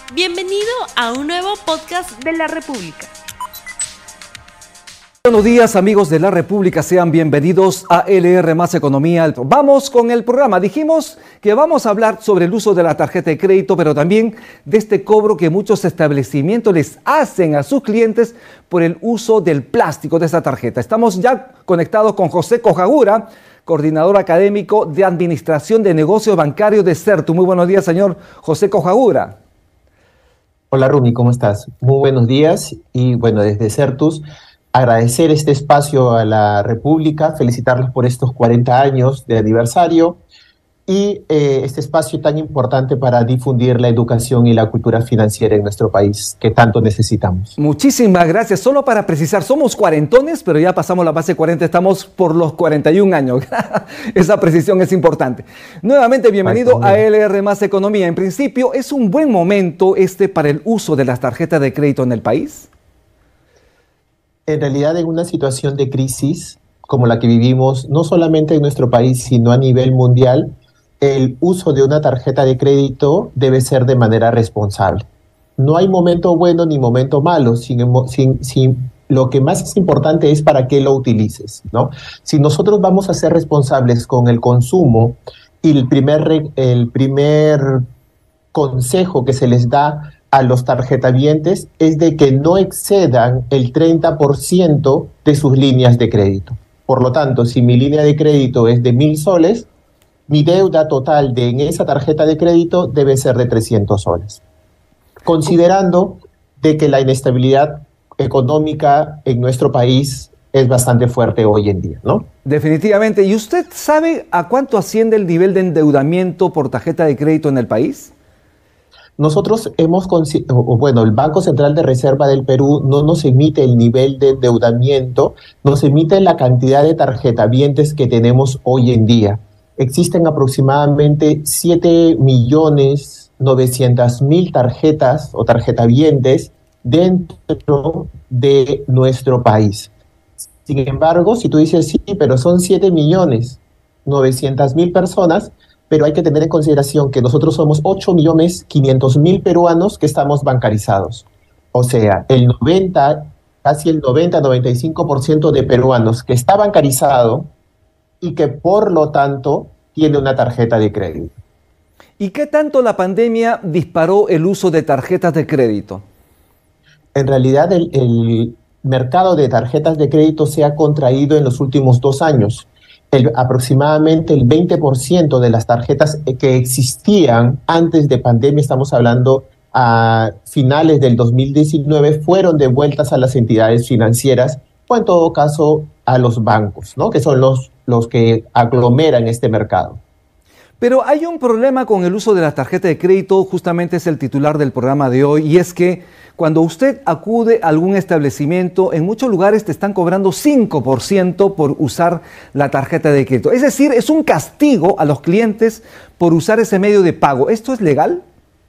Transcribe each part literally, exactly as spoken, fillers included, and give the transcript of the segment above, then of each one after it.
Bienvenido a un nuevo podcast de La República. Buenos días, amigos de La República, sean bienvenidos a L R Más Economía. Vamos con el programa. Dijimos que vamos a hablar sobre el uso de la tarjeta de crédito, pero también de este cobro que muchos establecimientos les hacen a sus clientes por el uso del plástico de esta tarjeta. Estamos ya conectados con José Cojagura, coordinador académico de Administración de Negocios Bancarios de Certus. Muy buenos días, señor José Cojagura. Hola, Rumi, ¿cómo estás? Muy buenos días y bueno, desde Certus, agradecer este espacio a la República, felicitarlos por estos cuarenta años de aniversario y eh, este espacio tan importante para difundir la educación y la cultura financiera en nuestro país, que tanto necesitamos. Muchísimas gracias. Solo para precisar, somos cuarentones, pero ya pasamos la base cuarenta, estamos por los cuarenta y un años. Esa precisión es importante. Nuevamente, bienvenido Ay, a L R Más Economía. En principio, ¿es un buen momento este para el uso de las tarjetas de crédito en el país? En realidad, en una situación de crisis como la que vivimos, no solamente en nuestro país, sino a nivel mundial, el uso de una tarjeta de crédito debe ser de manera responsable. No hay momento bueno ni momento malo, sin, sin, sin, lo que más es importante es para qué lo utilices, ¿no? Si nosotros vamos a ser responsables con el consumo, y el primer, el primer consejo que se les da a los tarjetavientes es de que no excedan el treinta por ciento de sus líneas de crédito. Por lo tanto, si mi línea de crédito es de mil soles, mi deuda total de en esa tarjeta de crédito debe ser de trescientos soles. Considerando de que la inestabilidad económica en nuestro país es bastante fuerte hoy en día, ¿no? Definitivamente. ¿Y usted sabe a cuánto asciende el nivel de endeudamiento por tarjeta de crédito en el país? Nosotros hemos, bueno, el Banco Central de Reserva del Perú no nos emite el nivel de endeudamiento, nos emite la cantidad de tarjetavientes que tenemos hoy en día. Existen aproximadamente siete millones novecientas mil tarjetas o tarjetavientes dentro de nuestro país. Sin embargo, si tú dices sí, pero son siete millones novecientas mil personas, pero hay que tener en consideración que nosotros somos ocho millones quinientos mil peruanos que estamos bancarizados. O sea, el noventa, casi el noventa, noventa y cinco por ciento de peruanos que está bancarizado y que por lo tanto tiene una tarjeta de crédito. ¿Y qué tanto la pandemia disparó el uso de tarjetas de crédito? En realidad el, el mercado de tarjetas de crédito se ha contraído en los últimos dos años. El, aproximadamente el veinte por ciento de las tarjetas que existían antes de pandemia, estamos hablando a finales del dos mil diecinueve, fueron devueltas a las entidades financieras o en todo caso a los bancos, ¿no? Que son los, los que aglomeran este mercado. Pero hay un problema con el uso de la tarjeta de crédito, justamente es el titular del programa de hoy, y es que cuando usted acude a algún establecimiento, en muchos lugares te están cobrando cinco por ciento por usar la tarjeta de crédito. Es decir, es un castigo a los clientes por usar ese medio de pago. ¿Esto es legal?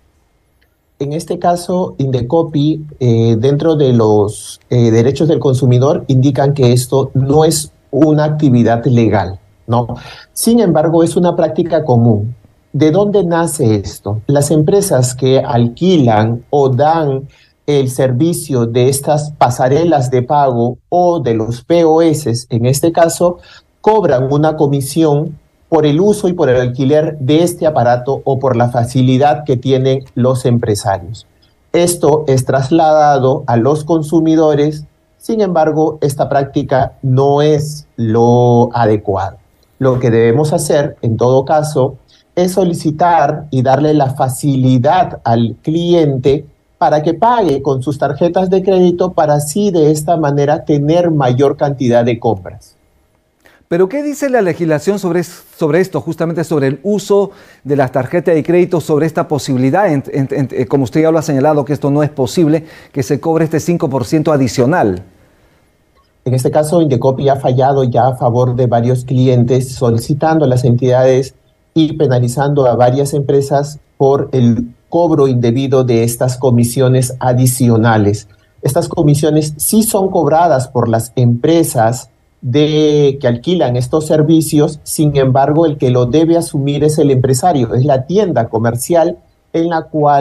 En este caso, Indecopi, eh, dentro de los eh, derechos del consumidor, indican que esto no es una actividad legal, ¿no? Sin embargo, es una práctica común. ¿De dónde nace esto? Las empresas que alquilan o dan el servicio de estas pasarelas de pago o de los P O S, en este caso, cobran una comisión por el uso y por el alquiler de este aparato o por la facilidad que tienen los empresarios. Esto es trasladado a los consumidores, sin embargo, esta práctica no es lo adecuado. Lo que debemos hacer, en todo caso, es solicitar y darle la facilidad al cliente para que pague con sus tarjetas de crédito para así de esta manera tener mayor cantidad de compras. ¿Pero qué dice la legislación sobre, sobre esto, justamente sobre el uso de las tarjetas de crédito, sobre esta posibilidad, en, en, en, como usted ya lo ha señalado, que esto no es posible, que se cobre este cinco por ciento adicional? En este caso, Indecopi ha fallado ya a favor de varios clientes, solicitando a las entidades y penalizando a varias empresas por el cobro indebido de estas comisiones adicionales. Estas comisiones sí son cobradas por las empresas de que alquilan estos servicios, sin embargo, el que lo debe asumir es el empresario, es la tienda comercial en la cual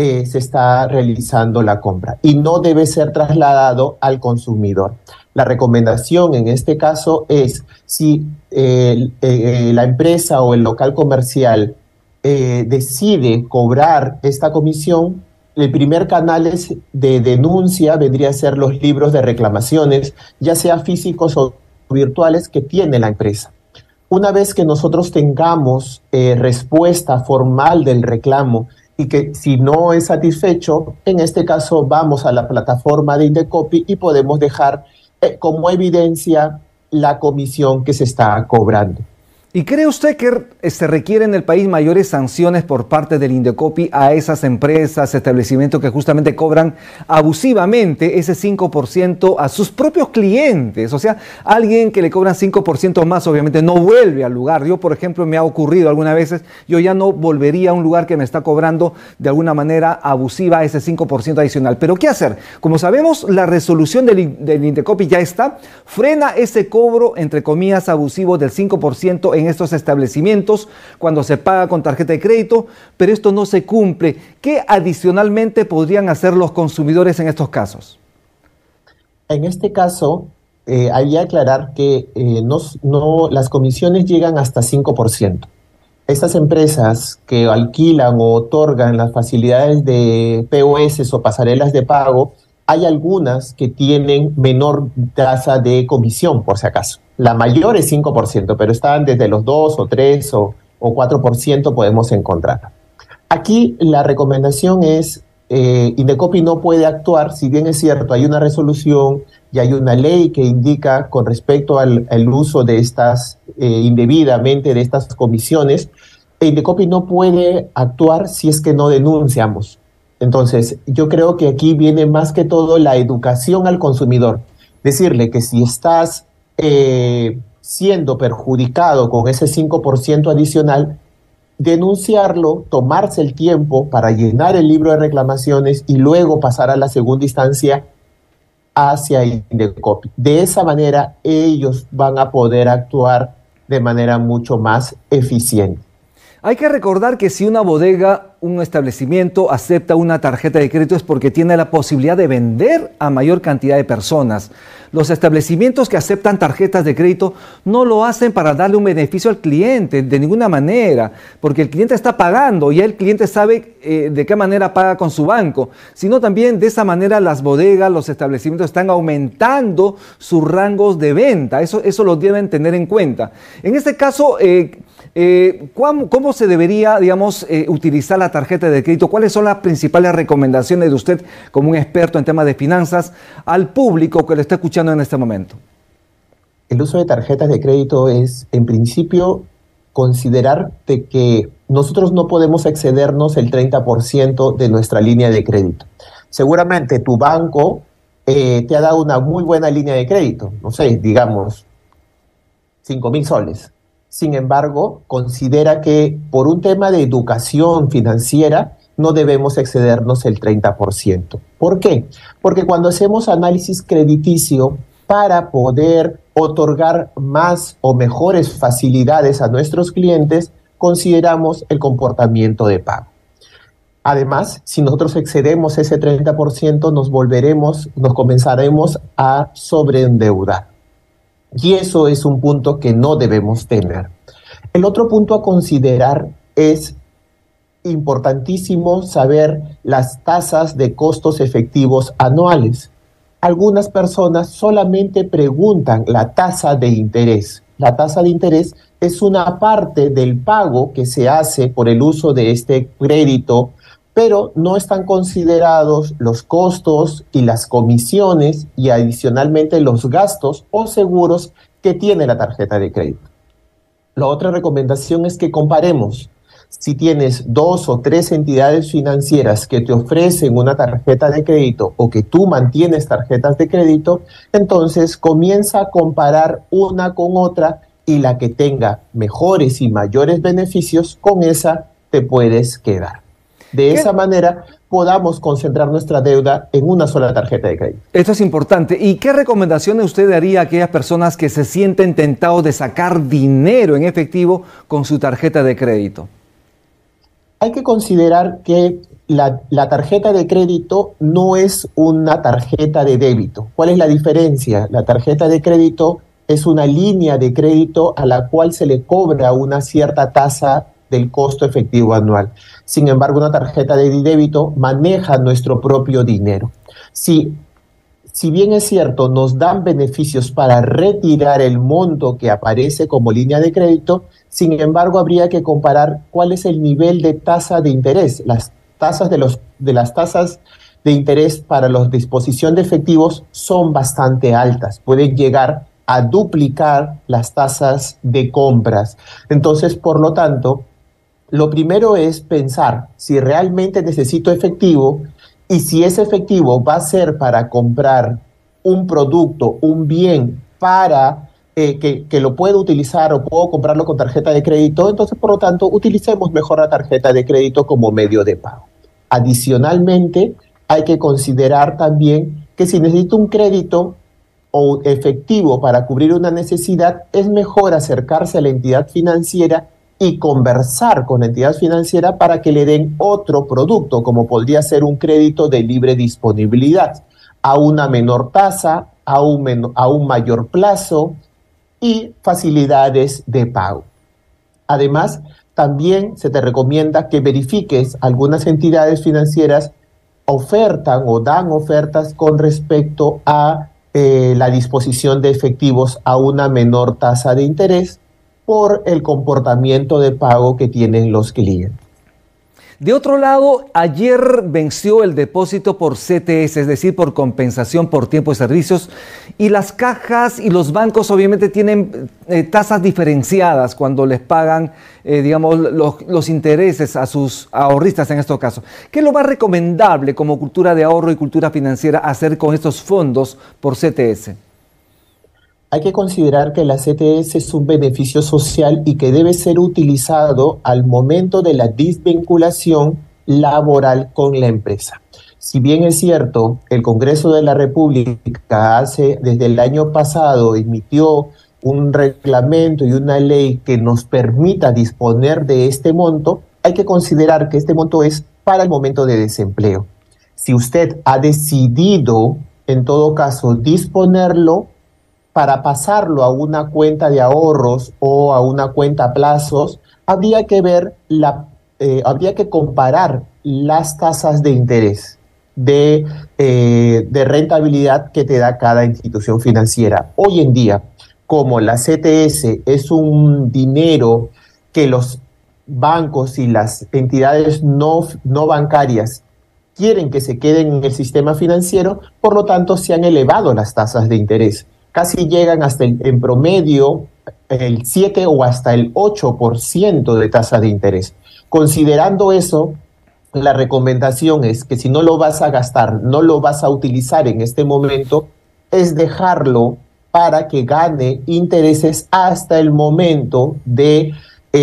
eh, se está realizando la compra y no debe ser trasladado al consumidor. La recomendación en este caso es si eh, eh, la empresa o el local comercial eh, decide cobrar esta comisión, el primer canal es de denuncia vendría a ser los libros de reclamaciones, ya sea físicos o virtuales, que tiene la empresa. Una vez que nosotros tengamos eh, respuesta formal del reclamo y que si no es satisfecho, en este caso vamos a la plataforma de Indecopi y podemos dejar eh, como evidencia la comisión que se está cobrando. ¿Y cree usted que se requieren en el país mayores sanciones por parte del Indecopi a esas empresas, establecimientos que justamente cobran abusivamente ese cinco por ciento a sus propios clientes? O sea, alguien que le cobran cinco por ciento más obviamente no vuelve al lugar. Yo, por ejemplo, me ha ocurrido algunas veces, yo ya no volvería a un lugar que me está cobrando de alguna manera abusiva ese cinco por ciento adicional. Pero ¿qué hacer? Como sabemos, la resolución del, del Indecopi ya está, frena ese cobro, entre comillas, abusivo del cinco por ciento en en estos establecimientos cuando se paga con tarjeta de crédito, pero esto no se cumple. ¿Qué adicionalmente podrían hacer los consumidores en estos casos? En este caso, eh, hay que aclarar que eh, no, no, las comisiones llegan hasta cinco por ciento. Estas empresas que alquilan o otorgan las facilidades de P O S o pasarelas de pago, hay algunas que tienen menor tasa de comisión, por si acaso. La mayor es cinco por ciento, pero están desde los dos o tres o, o cuatro por ciento podemos encontrar. Aquí la recomendación es, eh, Indecopi no puede actuar, si bien es cierto, hay una resolución y hay una ley que indica con respecto al, al uso de estas, eh, indebidamente de estas comisiones, Indecopi no puede actuar si es que no denunciamos. Entonces, yo creo que aquí viene más que todo la educación al consumidor. Decirle que si estás eh, siendo perjudicado con ese cinco por ciento adicional, denunciarlo, tomarse el tiempo para llenar el libro de reclamaciones y luego pasar a la segunda instancia hacia Indecopi. De esa manera, ellos van a poder actuar de manera mucho más eficiente. Hay que recordar que si una bodega, un establecimiento acepta una tarjeta de crédito es porque tiene la posibilidad de vender a mayor cantidad de personas. Los establecimientos que aceptan tarjetas de crédito no lo hacen para darle un beneficio al cliente de ninguna manera, porque el cliente está pagando y el cliente sabe eh, de qué manera paga con su banco, sino también de esa manera las bodegas, los establecimientos están aumentando sus rangos de venta. Eso, eso lo deben tener en cuenta. En este caso, eh, eh, ¿cómo, ¿cómo se debería, digamos, eh, utilizar la tarjeta de crédito? ¿Cuáles son las principales recomendaciones de usted como un experto en temas de finanzas al público que lo está escuchando en este momento? El uso de tarjetas de crédito es, en principio, considerar de que nosotros no podemos excedernos el treinta por ciento de nuestra línea de crédito. Seguramente tu banco eh, te ha dado una muy buena línea de crédito, no sé, digamos, cinco mil soles. Sin embargo, considera que por un tema de educación financiera no debemos excedernos el treinta por ciento. ¿Por qué? Porque cuando hacemos análisis crediticio para poder otorgar más o mejores facilidades a nuestros clientes, consideramos el comportamiento de pago. Además, si nosotros excedemos ese treinta por ciento, nos volveremos, nos comenzaremos a sobreendeudar. Y eso es un punto que no debemos tener. El otro punto a considerar es importantísimo saber las tasas de costos efectivos anuales. Algunas personas solamente preguntan la tasa de interés. La tasa de interés es una parte del pago que se hace por el uso de este crédito, pero no están considerados los costos y las comisiones y adicionalmente los gastos o seguros que tiene la tarjeta de crédito. La otra recomendación es que comparemos. Si tienes dos o tres entidades financieras que te ofrecen una tarjeta de crédito o que tú mantienes tarjetas de crédito, entonces comienza a comparar una con otra y la que tenga mejores y mayores beneficios, con esa te puedes quedar. De esa manera podamos concentrar nuestra deuda en una sola tarjeta de crédito. Esto es importante. ¿Y qué recomendaciones usted daría a aquellas personas que se sienten tentados de sacar dinero en efectivo con su tarjeta de crédito? Hay que considerar que la, la tarjeta de crédito no es una tarjeta de débito. ¿Cuál es la diferencia? La tarjeta de crédito es una línea de crédito a la cual se le cobra una cierta tasa del costo efectivo anual. Sin embargo, una tarjeta de débito maneja nuestro propio dinero. Si, si bien es cierto, nos dan beneficios para retirar el monto que aparece como línea de crédito, sin embargo, habría que comparar cuál es el nivel de tasa de interés. Las tasas de, los, de las tasas de interés para la disposición de efectivos son bastante altas. Pueden llegar a duplicar las tasas de compras. Entonces, por lo tanto, lo primero es pensar si realmente necesito efectivo y si ese efectivo va a ser para comprar un producto, un bien para eh, que, que lo puedo utilizar o puedo comprarlo con tarjeta de crédito. Entonces, por lo tanto, utilicemos mejor la tarjeta de crédito como medio de pago. Adicionalmente, hay que considerar también que si necesito un crédito o efectivo para cubrir una necesidad, es mejor acercarse a la entidad financiera y conversar con la entidad financiera para que le den otro producto, como podría ser un crédito de libre disponibilidad, a una menor tasa, a un, menor, a un mayor plazo y facilidades de pago. Además, también se te recomienda que verifiques algunas entidades financieras ofertan o dan ofertas con respecto a Eh, la disposición de efectivos a una menor tasa de interés por el comportamiento de pago que tienen los clientes. De otro lado, ayer venció el depósito por C T S, es decir, por compensación por tiempo de servicios, y las cajas y los bancos obviamente tienen eh, tasas diferenciadas cuando les pagan, eh, digamos, los, los intereses a sus ahorristas en estos casos. ¿Qué es lo más recomendable como cultura de ahorro y cultura financiera hacer con estos fondos por C T S? Hay que considerar que la C T S es un beneficio social y que debe ser utilizado al momento de la desvinculación laboral con la empresa. Si bien es cierto, el Congreso de la República hace, desde el año pasado emitió un reglamento y una ley que nos permita disponer de este monto, hay que considerar que este monto es para el momento de desempleo. Si usted ha decidido, en todo caso, disponerlo, para pasarlo a una cuenta de ahorros o a una cuenta a plazos, habría que ver, la, eh, habría que comparar las tasas de interés, de, eh, de rentabilidad que te da cada institución financiera. Hoy en día, como la C T S es un dinero que los bancos y las entidades no, no bancarias quieren que se queden en el sistema financiero, por lo tanto se han elevado las tasas de interés. Casi llegan hasta el, en promedio el siete o hasta el ocho por ciento de tasa de interés. Considerando eso, la recomendación es que si no lo vas a gastar, no lo vas a utilizar en este momento, es dejarlo para que gane intereses hasta el momento de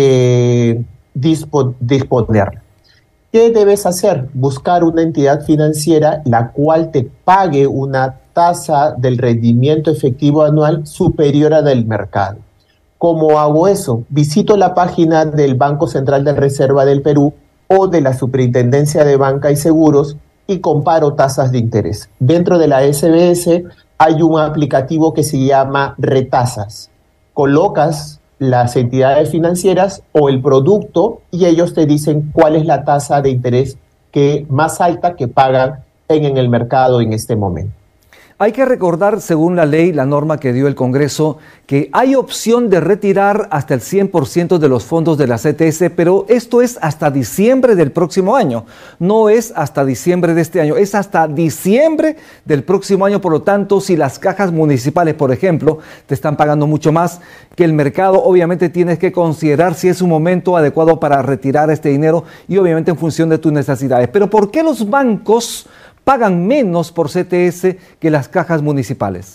eh, dispo, disponer. ¿Qué debes hacer? Buscar una entidad financiera la cual te pague una tasa del rendimiento efectivo anual superior a la del mercado. ¿Cómo hago eso? Visito la página del Banco Central de Reserva del Perú o de la Superintendencia de Banca y Seguros y comparo tasas de interés. Dentro de la S B S hay un aplicativo que se llama Retasas. Colocas las entidades financieras o el producto y ellos te dicen cuál es la tasa de interés que más alta que pagan en, en el mercado en este momento. Hay que recordar, según la ley, la norma que dio el Congreso, que hay opción de retirar hasta el cien por ciento de los fondos de la C T S, pero esto es hasta diciembre del próximo año. No es hasta diciembre de este año, es hasta diciembre del próximo año. Por lo tanto, si las cajas municipales, por ejemplo, te están pagando mucho más que el mercado, obviamente tienes que considerar si es un momento adecuado para retirar este dinero y obviamente en función de tus necesidades. Pero ¿por qué los bancos pagan menos por C T S que las cajas municipales?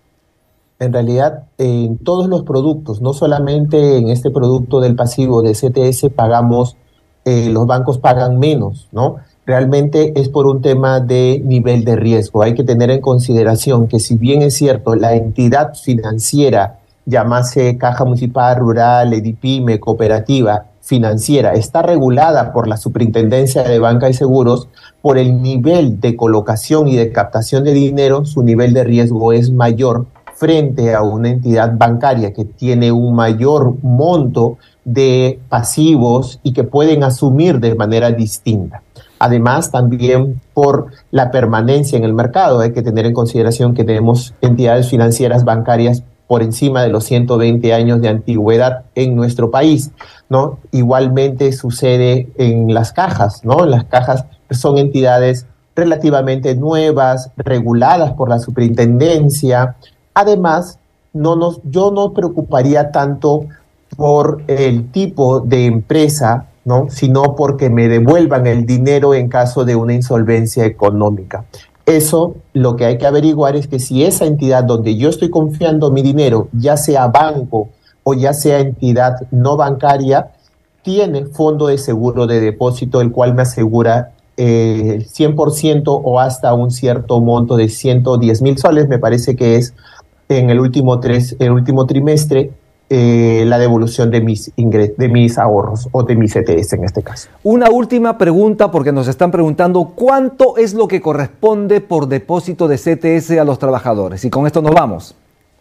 En realidad, en todos los productos, no solamente en este producto del pasivo de C T S, pagamos, eh, los bancos pagan menos, ¿no? Realmente es por un tema de nivel de riesgo. Hay que tener en consideración que si bien es cierto, la entidad financiera, llámase Caja Municipal, Rural, Edipyme, Cooperativa, financiera está regulada por la Superintendencia de Banca y Seguros, por el nivel de colocación y de captación de dinero, su nivel de riesgo es mayor frente a una entidad bancaria que tiene un mayor monto de pasivos y que pueden asumir de manera distinta. Además, también por la permanencia en el mercado, hay que tener en consideración que tenemos entidades financieras bancarias por encima de los ciento veinte años de antigüedad en nuestro país, ¿no? Igualmente sucede en las cajas, ¿no? Las cajas son entidades relativamente nuevas, reguladas por la superintendencia. Además, no nos, yo no preocuparía tanto por el tipo de empresa, ¿no? Sino porque me devuelvan el dinero en caso de una insolvencia económica. Eso, lo que hay que averiguar es que si esa entidad donde yo estoy confiando mi dinero, ya sea banco o ya sea entidad no bancaria, tiene fondo de seguro de depósito, el cual me asegura eh, el cien por ciento o hasta un cierto monto de ciento diez mil soles, me parece que es en el último, tres, el último trimestre, Eh, la devolución de mis, ingres de mis ahorros o de mi C T S en este caso. Una última pregunta, porque nos están preguntando cuánto es lo que corresponde por depósito de C T S a los trabajadores. Y con esto nos vamos.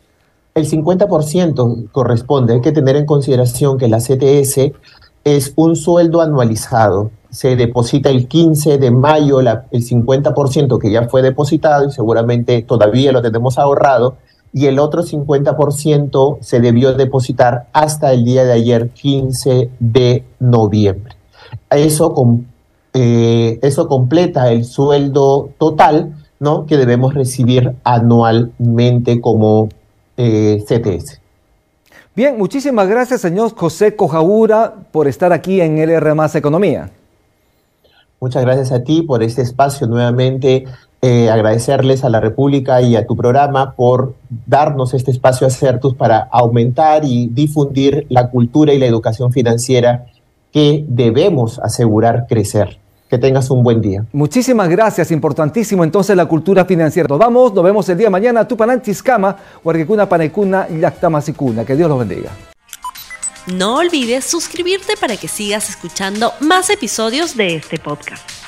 El cincuenta por ciento corresponde. Hay que tener en consideración que la C T S es un sueldo anualizado. Se deposita el quince de mayo la, el cincuenta por ciento que ya fue depositado y seguramente todavía lo tenemos ahorrado, y el otro cincuenta por ciento se debió depositar hasta el día de ayer, quince de noviembre. Eso, com, eh, eso completa el sueldo total, ¿no?, que debemos recibir anualmente como eh, C T S. Bien, muchísimas gracias, señor José Cojaura, por estar aquí en L R Más Economía. Muchas gracias a ti por este espacio nuevamente. Eh, agradecerles a la República y a tu programa por darnos este espacio a Certus para aumentar y difundir la cultura y la educación financiera que debemos asegurar crecer. Que tengas un buen día. Muchísimas gracias, importantísimo entonces la cultura financiera. Nos vamos, nos vemos el día de mañana. Tupananchiskama, Huarquicuna, Panecuna, Yactamasicuna. Que Dios los bendiga. No olvides suscribirte para que sigas escuchando más episodios de este podcast.